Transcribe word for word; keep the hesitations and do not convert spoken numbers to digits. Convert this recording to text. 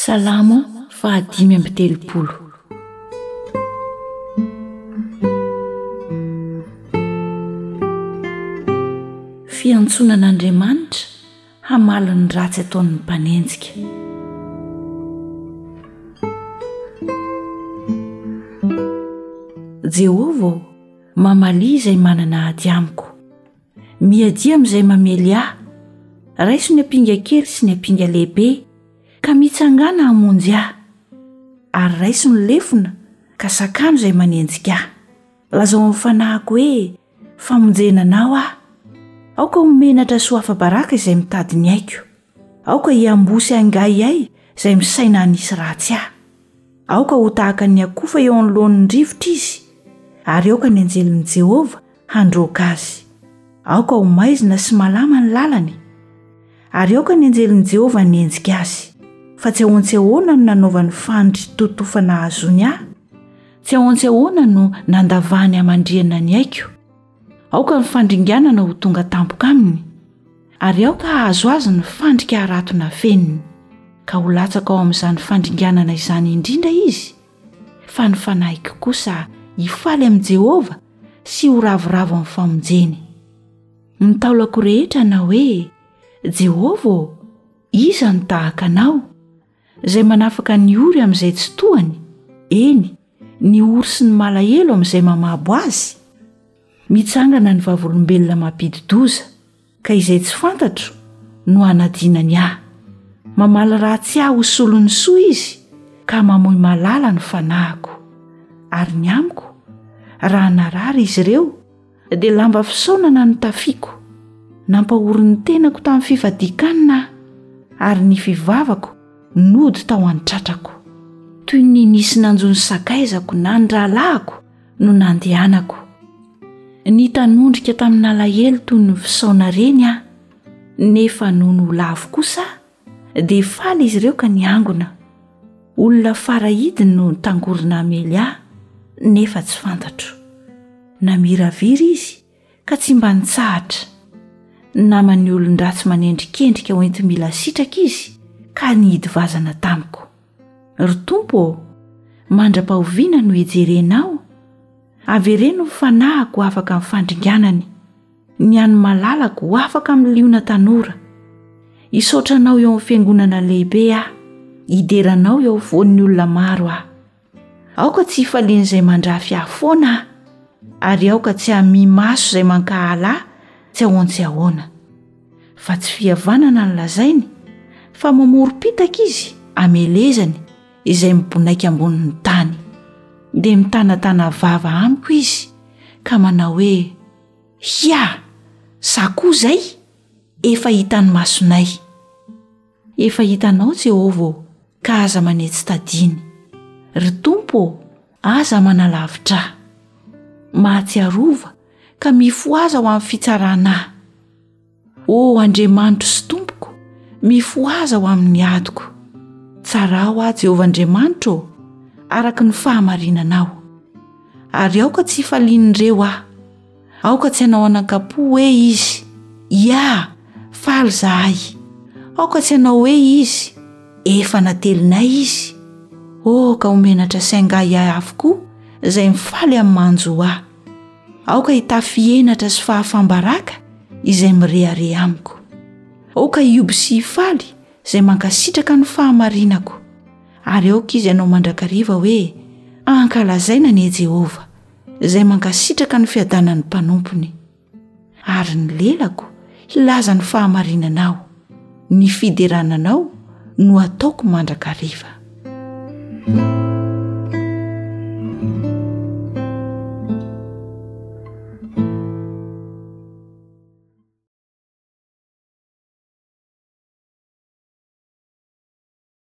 Salamo fahadimy amby telopolo. Fiantsonan'Andriamanitra hamaly ny ratsy ataon'ny mpanenjika. Jehovah, mamalia izay manana ady amiko, miadia amin'izay mamely ahy, raiso ny ampinga kely sy ny ampinga lehibe, ka mitsangana hamonjy ahy, ary raiso ny lefona ka sakano izay manenjika ahy. Lazao amin'ny fanahiko hoe famonjena anao aho. Aoka homenatra soafa-baraka izay mitady ny aiko. Aoka hiambosy angay ahy izay misaina hanisy ratsy ahy. Aoka ho tahaka ny akofa eo anoloan'ny rivotra izy, ary aoka ny anjelin'i Jehovah handroaka azy. Aoka ho maizina sy malama ny lalany, ary aoka ny anjelin'i Jehovah hanenjika azy. Fa tsy ahoana-tsy-ahoana no nanaovany fandry totofana azony ahy, tsy ahoana-tsy-ahoana no nandavahany amandriana ny aiko. Aoka ny fandringanana ho tonga tampoka aminy, ary aoka hahazo azy ny fandrika haratona feniny, ka ho latsaka ao amin'izany fandringanana izany indrindra izy. Fa ny fanahiko kosa hifaly amin'i Jehovah sy ho ravoravo amin'ny famonjeny. Ny taolako rehetra na hoe, Jehovah, iza ny tahaka anao, izay manafaka ny ory amin'izay tsy tohany, eny, ny ory sy ny malahelo amin'izay mamabo azy. Mitsangana ny vavolombelona mampidi-doza, ka izay tsy fantatro no hanadinany ahy. Mamaly ratsy ahy ho solon'ny soa izy, ka mamoy malala ny fanahiko. Ary ny amiko, raha narary izy ireo, dia lamba fisaonana no tafiako. Nampahory ny tenako tamin'ny fifadikanina, ary ny fivavako nody tao an-tratrako. Toy ny nisy nanjony sakaizako na ny rahalahako no nandehanako. Ny tanondrika tamin'ny alahelo toy ny fisaona reny aho, nefa noho ny lavo kosa dia faly izy ireo ka niangona. Olona farahidiny no tangorona amely ahy, nefa tsy fantatro. Namiraviry izy ka tsy mba nitsahatra. Naman'ny olon-dratsy manendrikendrika ho enti-mila sitraka izy, ka nihidy vazana tamiko. Ry Tompo, mandra-pahoviana no hijerenao, avereno ny fanahiko afaka amin'ny fandringanany, ny any malalako ho afaka amin'ny liona tanora. Hisaotranao eo amin'ny fiangonana lehibe aho, hideranao eo voan'ny olona maro aho. Aoka tsy hifalian'izay mandrafy ahy foana aho, ary aoka tsy hami maso izay mankahala ahy, tsy ahoana-tsy-ahoana. Fa tsy fihavanana ny lazainy, fa mamorom-pitaka izy amelezany izay mibonaika ambonin'ny tany. Dia mitanatana vava amiko izy, ka manao hoe, hia, sakoa zay, efa hitany masonay. Efa hitanao Jehovah, ka aza manetsy tadiny. Ry Tompo, aza manalavitra. Mahatsiarova, ka mifoaza ho amin'ny fitsarana ahy. O Andriamanitro sy Tompoko, mifoaza ho amin'ny adiko. Tsara ho aho Jehovah Andriamanitro, araka ny fahamarinanao. Ary aoka tsy hifalian'ireo aho, aoka tsy hanao anan-kapo hoe izy, ia, faly zahay. Aoka tsy hanao hoe izy, efa natelinay izy. O ka homenatra saingahy ahy avokoa izay mifaly amin'ny manjo ahy. Aoka hitafienatra sy fahafambaraka izay mirehare amiko. Aoka hioby sy hifaly izay mankasitraka ny fahamarinako. Ary aoka izy ianao mandrakariva hoe, ankalazaina anie Jehovah, izay mankasitraka ny fiadanan'ny mpanompony. Ary ny lelako hilaza ny fahamarinanao, ny fiderananao no ataoko mandrakariva.